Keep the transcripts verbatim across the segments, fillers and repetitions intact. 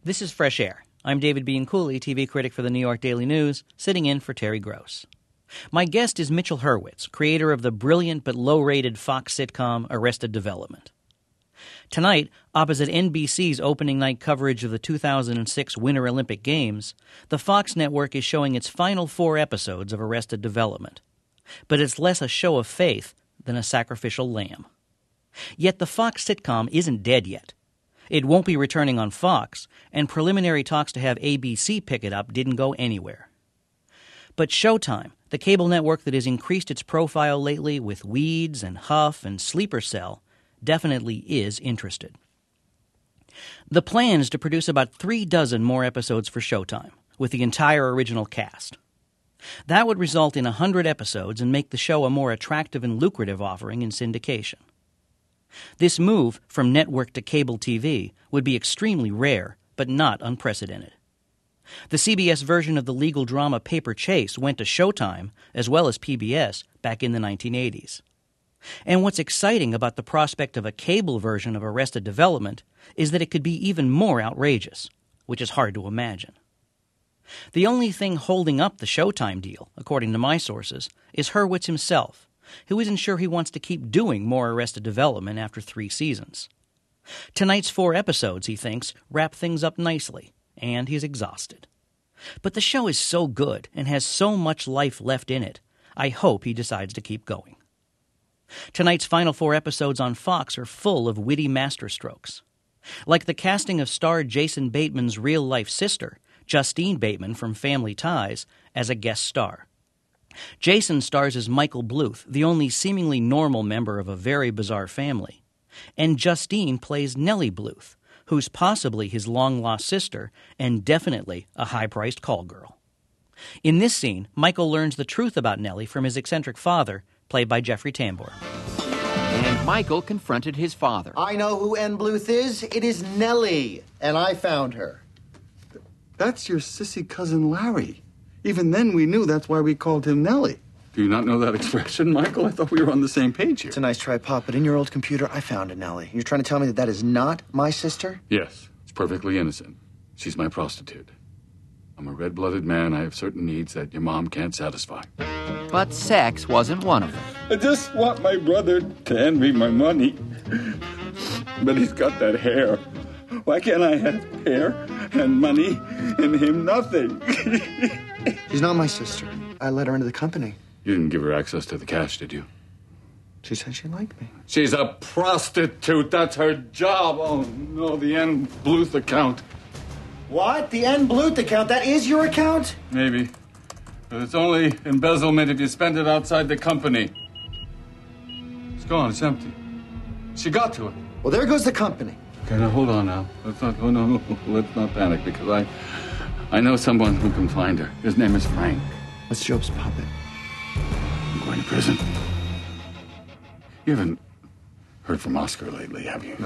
This is Fresh Air. I'm David Bianculli, T V critic for the New York Daily News, sitting in for Terry Gross. My guest is Mitchell Hurwitz, creator of the brilliant but low-rated Fox sitcom Arrested Development. Tonight, opposite N B C's opening night coverage of the two thousand six Winter Olympic Games, the Fox network is showing its final four episodes of Arrested Development. But it's less a show of faith than a sacrificial lamb. Yet the Fox sitcom isn't dead yet. It won't be returning on Fox, and preliminary talks to have A B C pick it up didn't go anywhere. But Showtime, the cable network that has increased its profile lately with Weeds and Huff and Sleeper Cell, definitely is interested. The plan is to produce about three dozen more episodes for Showtime, with the entire original cast. That would result in a hundred episodes and make the show a more attractive and lucrative offering in syndication. This move from network to cable T V would be extremely rare, but not unprecedented. The C B S version of the legal drama Paper Chase went to Showtime, as well as P B S, back in the nineteen eighties. And what's exciting about the prospect of a cable version of Arrested Development is that it could be even more outrageous, which is hard to imagine. The only thing holding up the Showtime deal, according to my sources, is Hurwitz himself, who isn't sure he wants to keep doing more Arrested Development after three seasons. Tonight's four episodes, he thinks, wrap things up nicely, and he's exhausted. But the show is so good and has so much life left in it, I hope he decides to keep going. Tonight's final four episodes on Fox are full of witty masterstrokes. Like the casting of star Jason Bateman's real-life sister, Justine Bateman from Family Ties, as a guest star. Jason stars as Michael Bluth, the only seemingly normal member of a very bizarre family. And Justine plays Nellie Bluth, who's possibly his long-lost sister and definitely a high-priced call girl. In this scene, Michael learns the truth about Nellie from his eccentric father, played by Jeffrey Tambor. And Michael confronted his father. I know who N. Bluth is. It is Nellie, and I found her. That's your sissy cousin Larry. Even then we knew that's why we called him Nellie. Do you not know that expression, Michael? I thought we were on the same page here. It's a nice try, Pop, but in your old computer, I found a Nellie. You're trying to tell me that that is not my sister? Yes, it's perfectly innocent. She's my prostitute. I'm a red-blooded man. I have certain needs that your mom can't satisfy. But sex wasn't one of them. I just want my brother to envy my money. But he's got that hair. Why can't I have hair and money and him nothing? She's not my sister. I let her into the company. You didn't give her access to the cash, did you? She said she liked me. She's a prostitute. That's her job. Oh, no, the N. Bluth account. What? The N. Bluth account? That is your account? Maybe. But it's only embezzlement if you spend it outside the company. It's gone. It's empty. She got to it. Well, there goes the company. Okay, now hold on now. Let's not, oh, no, no, let's not panic because I, I know someone who can find her. His name is Frank. What's Job's puppet? I'm going to prison. You haven't heard from Oscar lately, have you? No.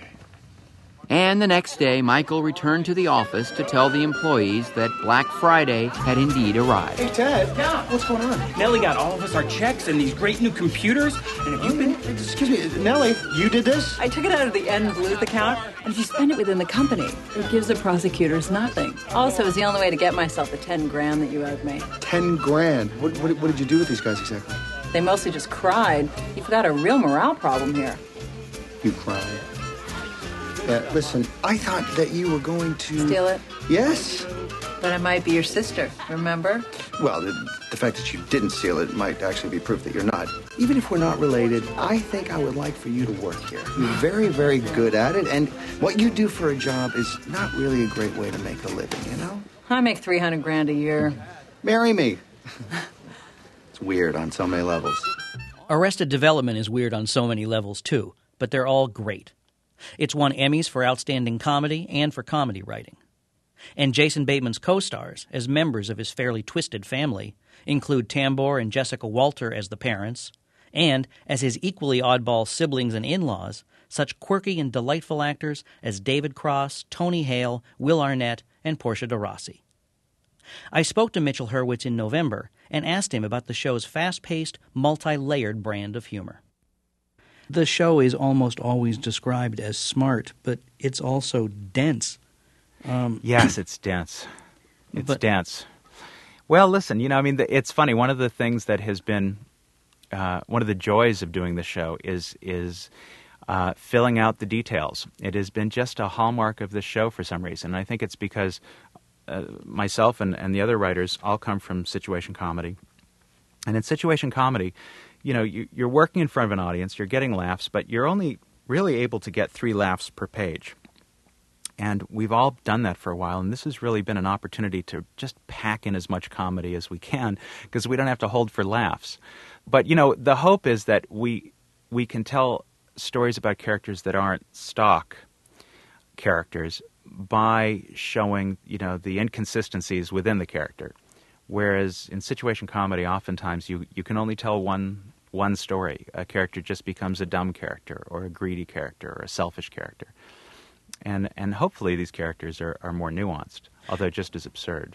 And the next day, Michael returned to the office to tell the employees that Black Friday had indeed arrived. Hey, Ted. Yeah. What's going on? Nellie got all of us our checks and these great new computers. And if you've been... Excuse me, Nellie, you did this? I took it out of the N. Bluth account, and if you spend it within the company, it gives the prosecutors nothing. Also, it's the only way to get myself the ten grand that you owed me. Ten grand? What, what, what did you do with these guys exactly? They mostly just cried. You've got a real morale problem here. You cried? Yeah, listen, I thought that you were going to... Steal it? Yes. But I might be your sister, remember? Well, the, the fact that you didn't steal it might actually be proof that you're not. Even if we're not related, I think I would like for you to work here. You're very, very good at it, and what you do for a job is not really a great way to make a living, you know? I make three hundred grand a year. Marry me. It's weird on so many levels. Arrested Development is weird on so many levels, too, but they're all great. It's won Emmys for Outstanding Comedy and for comedy writing. And Jason Bateman's co-stars, as members of his fairly twisted family, include Tambor and Jessica Walter as the parents, and, as his equally oddball siblings and in-laws, such quirky and delightful actors as David Cross, Tony Hale, Will Arnett, and Portia de Rossi. I spoke to Mitchell Hurwitz in November and asked him about the show's fast-paced, multi-layered brand of humor. The show is almost always described as smart, but it's also dense. Um, yes, it's dense. It's but, dense. Well, listen, you know, I mean, the, it's funny. One of the things that has been uh, one of the joys of doing the show is is uh, filling out the details. It has been just a hallmark of the show for some reason. And I think it's because uh, myself and, and the other writers all come from situation comedy. And in situation comedy, you know, you, you're working in front of an audience, you're getting laughs, but you're only really able to get three laughs per page. And we've all done that for a while, and this has really been an opportunity to just pack in as much comedy as we can because we don't have to hold for laughs. But, you know, the hope is that we we can tell stories about characters that aren't stock characters by showing, you know, the inconsistencies within the character. Whereas in situation comedy, oftentimes you, you can only tell one one story. A character just becomes a dumb character or a greedy character or a selfish character. And and hopefully these characters are, are more nuanced, although just as absurd.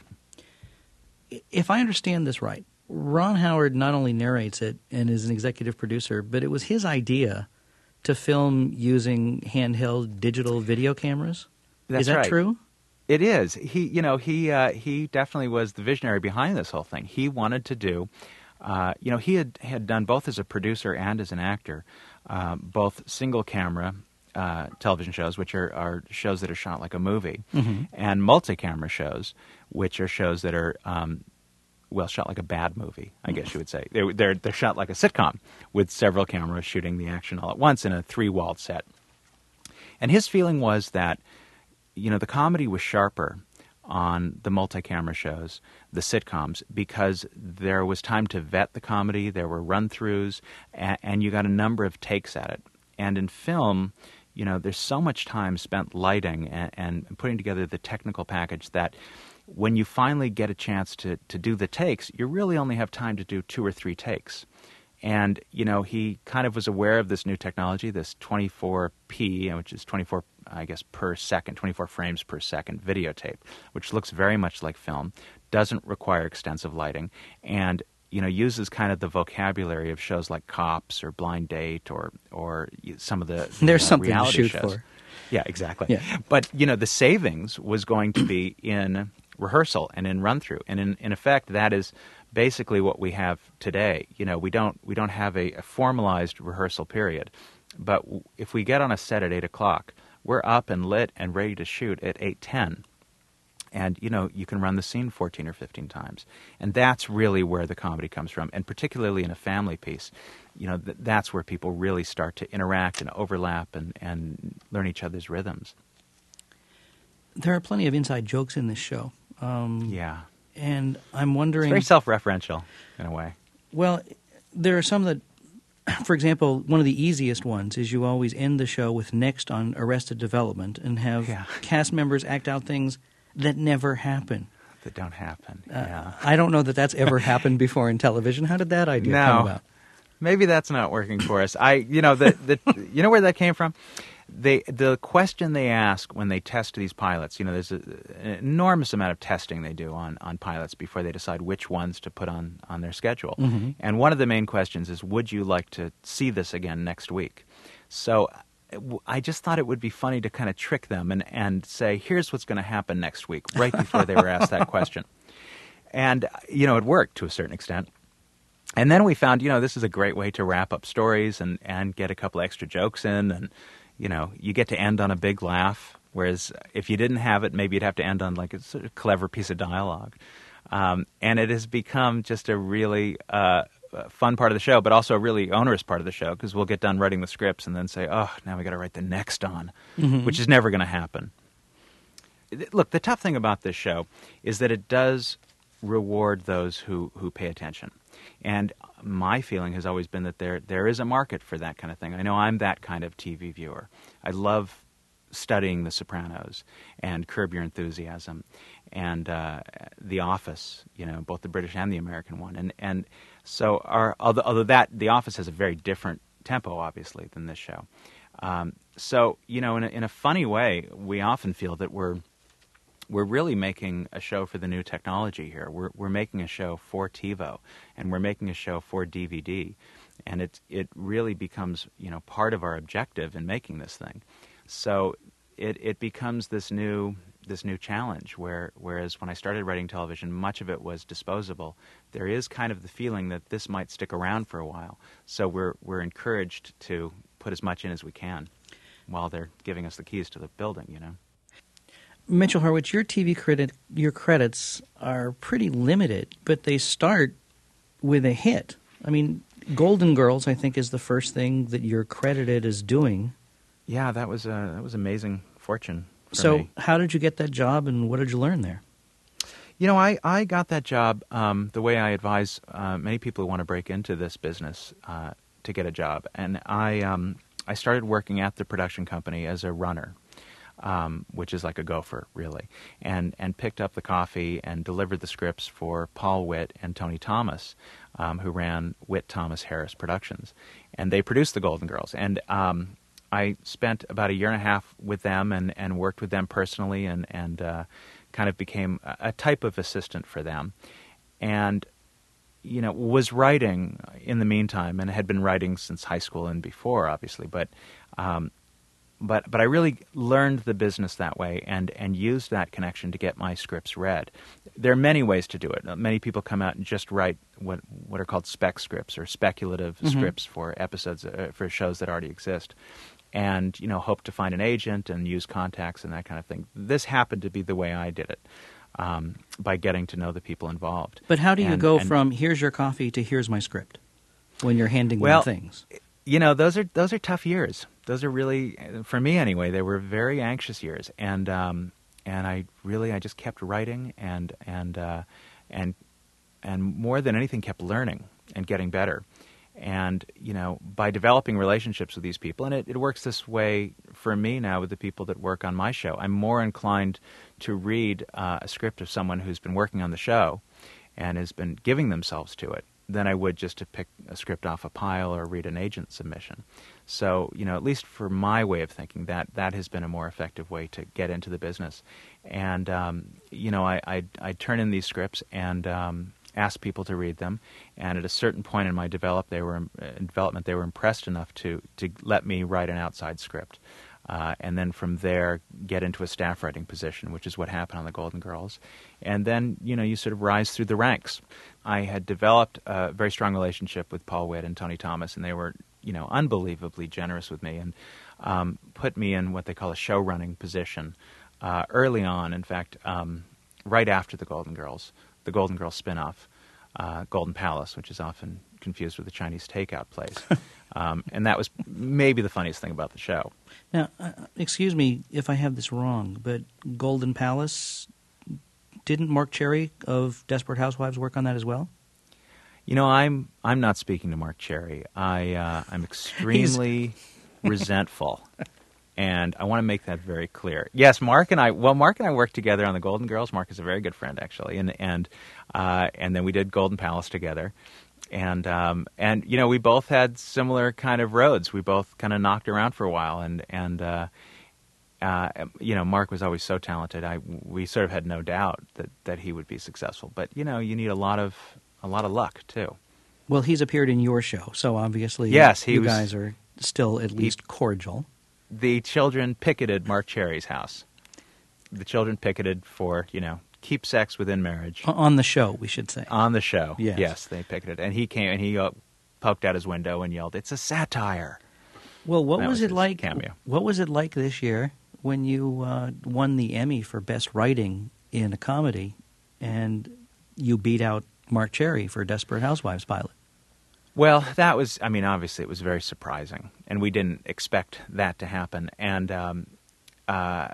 If I understand this right, Ron Howard not only narrates it and is an executive producer, but it was his idea to film using handheld digital video cameras? That's is that right. true? It is. He, you know, he uh, he definitely was the visionary behind this whole thing. He wanted to do, uh, you know, he had, had done both as a producer and as an actor, uh, both single camera Uh, television shows, which are, are shows that are shot like a movie, mm-hmm. and multi-camera shows, which are shows that are, um, well, shot like a bad movie, I guess you would say. They're, they're, they're shot like a sitcom with several cameras shooting the action all at once in a three-walled set. And his feeling was that, you know, the comedy was sharper on the multi-camera shows, the sitcoms, because there was time to vet the comedy, there were run-throughs, and, and you got a number of takes at it. And in film, you know, there's so much time spent lighting and, and putting together the technical package that when you finally get a chance to, to do the takes, you really only have time to do two or three takes. And, you know, he kind of was aware of this new technology, this twenty-four P, which is twenty-four, I guess, per second, twenty-four frames per second videotape, which looks very much like film, doesn't require extensive lighting, and you know, uses kind of the vocabulary of shows like Cops or Blind Date or or some of the There's uh, something to reality shoot shows. for. Yeah, exactly. Yeah. But, you know, the savings was going to be in rehearsal and in run-through. And in, in effect, that is basically what we have today. You know, we don't we don't have a, a formalized rehearsal period. But w- if we get on a set at eight o'clock, we're up and lit and ready to shoot at eight ten. And, you know, you can run the scene fourteen or fifteen times. And that's really where the comedy comes from. And particularly in a family piece, you know, th- that's where people really start to interact and overlap and, and learn each other's rhythms. There are plenty of inside jokes in this show. Um, yeah. And I'm wondering... It's very self-referential, in a way. Well, there are some that... For example, one of the easiest ones is you always end the show with next on Arrested Development and have yeah. cast members act out things that never happen. That don't happen, uh, yeah. I don't know that that's ever happened before in television. How did that idea no. come about? Maybe that's not working for us. I, you know, the, the you know where that came from? They, the question they ask when they test these pilots, you know, there's a, an enormous amount of testing they do on, on pilots before they decide which ones to put on, on their schedule. Mm-hmm. And one of the main questions is, would you like to see this again next week? So I just thought it would be funny to kind of trick them and, and say, here's what's going to happen next week, right before they were asked that question. And, you know, it worked to a certain extent. And then we found, you know, this is a great way to wrap up stories and, and get a couple extra jokes in. And, you know, you get to end on a big laugh, whereas if you didn't have it, maybe you'd have to end on like a sort of clever piece of dialogue. Um, and it has become just a really uh, fun part of the show, but also a really onerous part of the show, because we'll get done writing the scripts and then say, oh, now we got to write the next on, mm-hmm. which is never going to happen. Look, the tough thing about this show is that it does reward those who, who pay attention. And my feeling has always been that there there is a market for that kind of thing. I know I'm that kind of T V viewer. I love studying The Sopranos and Curb Your Enthusiasm and uh, The Office, you know, both the British and the American one. And and so, our, although, although that The Office has a very different tempo, obviously, than this show. Um, so, you know, in a, in a funny way, we often feel that we're we're really making a show for the new technology here. We're we're making a show for TiVo, and we're making a show for D V D, and it it really becomes, you know, part of our objective in making this thing. So it it becomes this new this new challenge. Where whereas when I started writing television, much of it was disposable. There is kind of the feeling that this might stick around for a while. So we're we're encouraged to put as much in as we can while they're giving us the keys to the building. You know. Mitchell Hurwitz, your T V credit, your credits are pretty limited, but they start with a hit. I mean, Golden Girls, I think, is the first thing that you're credited as doing. Yeah, that was a, that was amazing fortune for so me. How did you get that job, and what did you learn there? You know, I, I got that job um, the way I advise uh, many people who want to break into this business uh, to get a job. And I um, I started working at the production company as a runner. Um, which is like a gopher, really, and and picked up the coffee and delivered the scripts for Paul Witt and Tony Thomas, um, who ran Witt Thomas Harris Productions, and they produced the Golden Girls. And um, I spent about a year and a half with them and, and worked with them personally, and and uh, kind of became a, a type of assistant for them, and you know was writing in the meantime, and had been writing since high school and before, obviously, but. Um, But but I really learned the business that way and, and used that connection to get my scripts read. There are many ways to do it. Many people come out and just write what what are called spec scripts or speculative mm-hmm. scripts for episodes uh, for shows that already exist, and you know hope to find an agent and use contacts and that kind of thing. This happened to be the way I did it, um, by getting to know the people involved. But how do you and, go and, from here's your coffee to here's my script when you're handing well, them things? You know, those are those are tough years. Those are really, for me anyway, they were very anxious years, and um, and I really I just kept writing and and uh, and and more than anything kept learning and getting better, and you know by developing relationships with these people, and it, it works this way for me now with the people that work on my show. I'm more inclined to read uh, a script of someone who's been working on the show and has been giving themselves to it than I would just to pick a script off a pile or read an agent submission. So, you know, at least for my way of thinking, that that has been a more effective way to get into the business. And, um, you know, I, I'd, I'd turn in these scripts and um, ask people to read them. And at a certain point in my develop, they were, in development, they were impressed enough to, to let me write an outside script. Uh, and then from there, get into a staff writing position, which is what happened on the Golden Girls. And then, you know, you sort of rise through the ranks. I had developed a very strong relationship with Paul Witt and Tony Thomas, and they were, you know, unbelievably generous with me and um, put me in what they call a show running position uh, early on. In fact, um, right after the Golden Girls, the Golden Girls spinoff, uh, Golden Palace, which is often confused with a Chinese takeout place. Um, and that was maybe the funniest thing about the show. Now, uh, excuse me if I have this wrong, but Golden Palace, didn't Mark Cherry of Desperate Housewives work on that as well? You know, I'm I'm not speaking to Mark Cherry. I uh, I'm extremely resentful, and I want to make that very clear. Yes, Mark and I. Well, Mark and I worked together on the Golden Girls. Mark is a very good friend, actually, and and uh, and then we did Golden Palace together. And, um, and you know, we both had similar kind of roads. We both kind of knocked around for a while. And, and uh, uh, you know, Mark was always so talented. I, we sort of had no doubt that, that he would be successful. But, you know, you need a lot of a lot of luck, too. Well, he's appeared in your show, so obviously yes, he you was, guys are still at least he, cordial. The children picketed Mark Cherry's house. The children picketed for, you know, keep sex within marriage. On the show, we should say. On the show, yes. yes, they picketed. And he came and he uh, poked out his window and yelled, "It's a satire." Well, what was, was it like? Cameo. What was it like this year when you uh, won the Emmy for Best Writing in a Comedy, and you beat out Mark Cherry for Desperate Housewives pilot? Well, that was, I mean, obviously it was very surprising, and we didn't expect that to happen. And um, uh,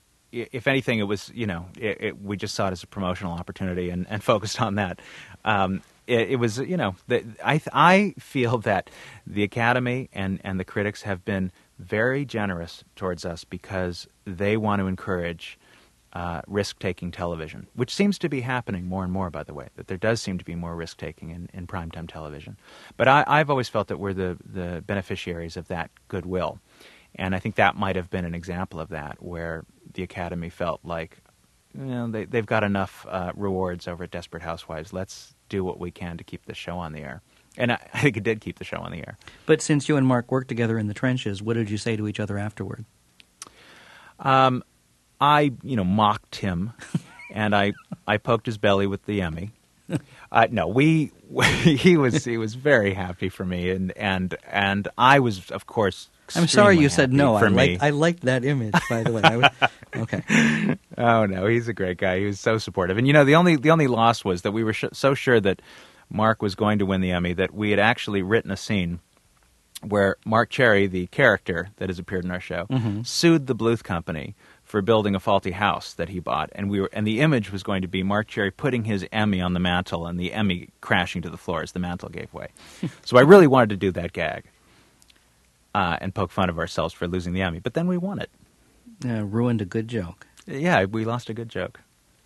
if anything, it was, you know, it, it, we just saw it as a promotional opportunity and, and focused on that. Um, it, it was, you know, the, I I feel that the Academy and, and the critics have been very generous towards us because they want to encourage uh, risk-taking television, which seems to be happening more and more, by the way, that there does seem to be more risk-taking in, in primetime television. But I, I've always felt that we're the, the beneficiaries of that goodwill. And I think that might have been an example of that, where the Academy felt like, you know, they, they've got enough uh, rewards over at Desperate Housewives. Let's do what we can to keep the show on the air. And I, I think it did keep the show on the air. But since you and Mark worked together in the trenches, what did you say to each other afterward? Um, I, you know, mocked him, and I, I poked his belly with the Emmy. Uh, no, we, he was he was very happy for me, and and and I was, of course, I'm sorry you extremely said happy no. For I me. liked, I liked that image, by the way. I was, okay. Oh no, he's a great guy. He was so supportive, and you know, the only the only loss was that we were sh- so sure that Mark was going to win the Emmy that we had actually written a scene where Mark Cherry, the character that has appeared in our show, Mm-hmm. sued the Bluth Company for building a faulty house that he bought, and we were, and the image was going to be Mark Cherry putting his Emmy on the mantle and the Emmy crashing to the floor as the mantle gave way. So I really wanted to do that gag uh, and poke fun of ourselves for losing the Emmy, but then we won it. Uh, ruined a good joke. Yeah, we lost a good joke.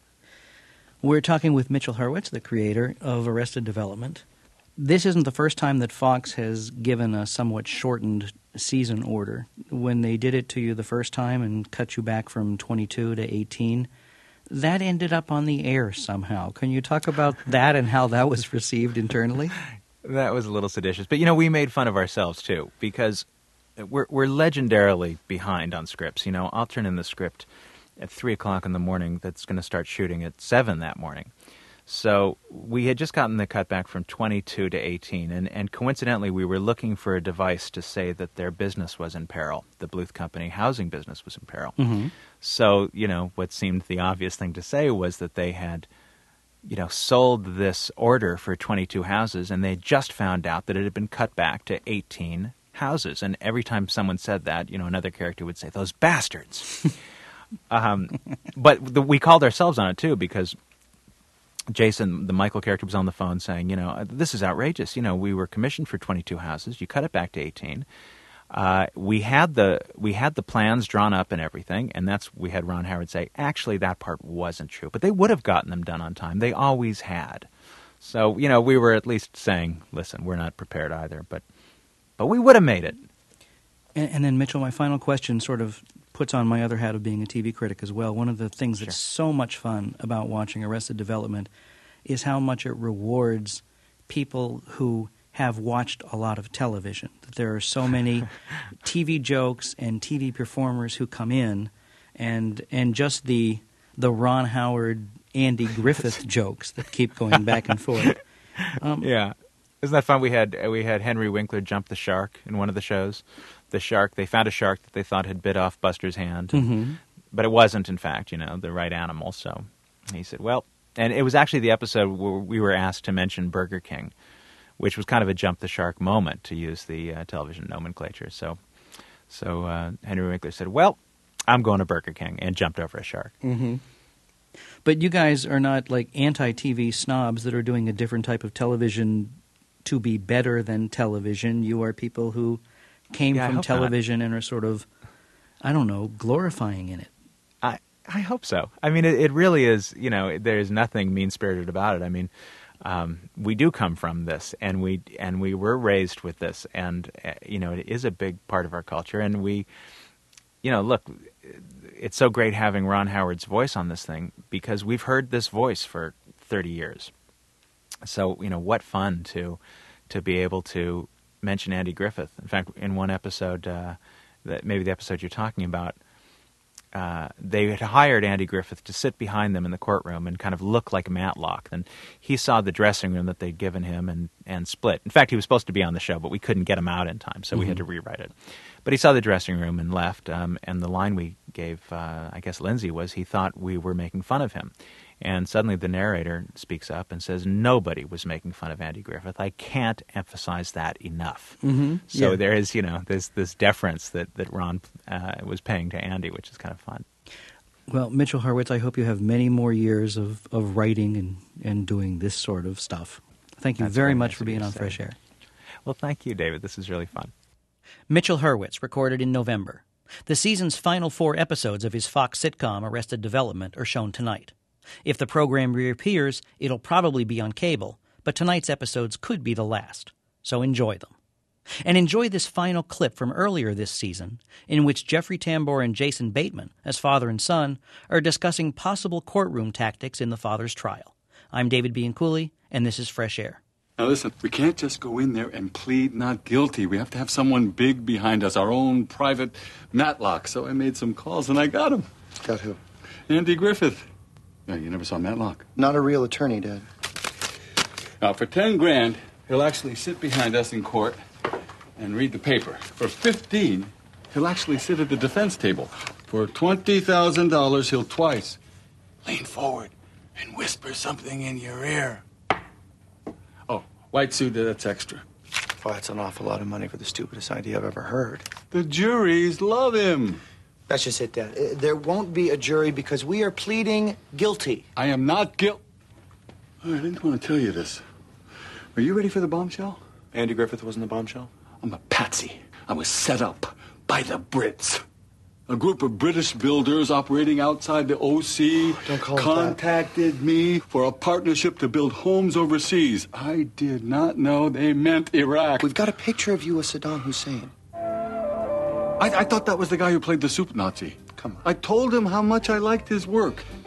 We're talking with Mitchell Hurwitz, the creator of Arrested Development. This isn't the first time that Fox has given a somewhat shortened season order. When they did it to you the first time and cut you back from twenty-two to eighteen, that ended up on the air somehow. Can you talk about that and how that was received internally? That was a little seditious. But, you know, we made fun of ourselves, too, because we're, we're legendarily behind on scripts. You know, I'll turn in the script at three o'clock in the morning that's going to start shooting at seven that morning. So we had just gotten the cut back from twenty-two to eighteen, and, and coincidentally we were looking for a device to say that their business was in peril. The Bluth Company housing business was in peril. Mm-hmm. So, you know, what seemed the obvious thing to say was that they had, you know, sold this order for twenty-two houses, and they just found out that it had been cut back to eighteen houses. And every time someone said that, you know, another character would say, "Those bastards." um, but the, we called ourselves on it, too, because Jason, the Michael character, was on the phone saying, you know, this is outrageous. You know, we were commissioned for twenty-two houses. You cut it back to eighteen. Uh, we had the we had the plans drawn up and everything, and that's we had Ron Howard say, actually, that part wasn't true. But they would have gotten them done on time. They always had. So, you know, we were at least saying, listen, we're not prepared either. But but we would have made it. And, and then, Mitchell, my final question sort of puts on my other hat of being a T V critic as well. One of the things that's Sure. so much fun about watching Arrested Development is how much it rewards people who have watched a lot of television. That there are so many T V jokes and T V performers who come in, and and just the the Ron Howard, Andy Griffith jokes that keep going back and forth. Um, Yeah. Isn't that fun? We had we had Henry Winkler jump the shark in one of the shows. The shark, they found a shark that they thought had bit off Buster's hand, Mm-hmm. but it wasn't, in fact, you know, the right animal. So he said, well, and it was actually the episode where we were asked to mention Burger King, which was kind of a jump the shark moment, to use the uh, television nomenclature. So, so uh, Henry Winkler said, well, I'm going to Burger King, and jumped over a shark. Mm-hmm. But you guys are not like anti-T V snobs that are doing a different type of television to be better than television. You are people who came Yeah, I from hope television and are sort of, I don't know, glorifying in it. I I hope so. I mean, it, it really is, you know, there's nothing mean-spirited about it. I mean, um, we do come from this, and we and we were raised with this, and, uh, you know, it is a big part of our culture. And we, you know, look, it's so great having Ron Howard's voice on this thing, because we've heard this voice for thirty years. So, you know, what fun to to be able to mention Andy Griffith. In fact, in one episode, uh, that maybe the episode you're talking about, uh, they had hired Andy Griffith to sit behind them in the courtroom and kind of look like Matlock. And he saw the dressing room that they'd given him and, and split. In fact, he was supposed to be on the show, but we couldn't get him out in time, so mm-hmm. we had to rewrite it. But he saw the dressing room and left, um, and the line we gave, uh, I guess, Lindsay, was he thought we were making fun of him. And suddenly the narrator speaks up and says, nobody was making fun of Andy Griffith. I can't emphasize that enough. Mm-hmm. So Yeah. there is, you know, this this deference that, that Ron uh, was paying to Andy, which is kind of fun. Well, Mitchell Hurwitz, I hope you have many more years of, of writing and, and doing this sort of stuff. Thank you That's very very much nice for of you being to on say. Fresh Air. Well, thank you, David. This is really fun. Mitchell Hurwitz, recorded in November. The season's final four episodes of his Fox sitcom Arrested Development are shown tonight. If the program reappears, it'll probably be on cable, but tonight's episodes could be the last, so enjoy them. And enjoy this final clip from earlier this season, in which Jeffrey Tambor and Jason Bateman, as father and son, are discussing possible courtroom tactics in the father's trial. I'm David Bianculli, and this is Fresh Air. Now listen, we can't just go in there and plead not guilty. We have to have someone big behind us, our own private Matlock. So I made some calls and I got him. Got who? Andy Griffith. No, you never saw Matlock. Not a real attorney, Dad. Now, for ten grand, he'll actually sit behind us in court and read the paper. For fifteen, he'll actually sit at the defense table. For twenty thousand dollars, he'll twice lean forward and whisper something in your ear. Oh, white suit, that's extra. Well, that's an awful lot of money for the stupidest idea I've ever heard. The juries love him. That's just it, Dad. Uh, There won't be a jury because we are pleading guilty. I am not guilt. Oh, I didn't want to tell you this. Are you ready for the bombshell? Andy Griffith was in the bombshell? I'm a patsy. I was set up by the Brits. A group of British builders operating outside the O C Don't call it contacted me for a partnership to build homes overseas. I did not know they meant Iraq. We've got a picture of you with Saddam Hussein. I, I thought that was the guy who played the super Nazi. Come on. I told him how much I liked his work.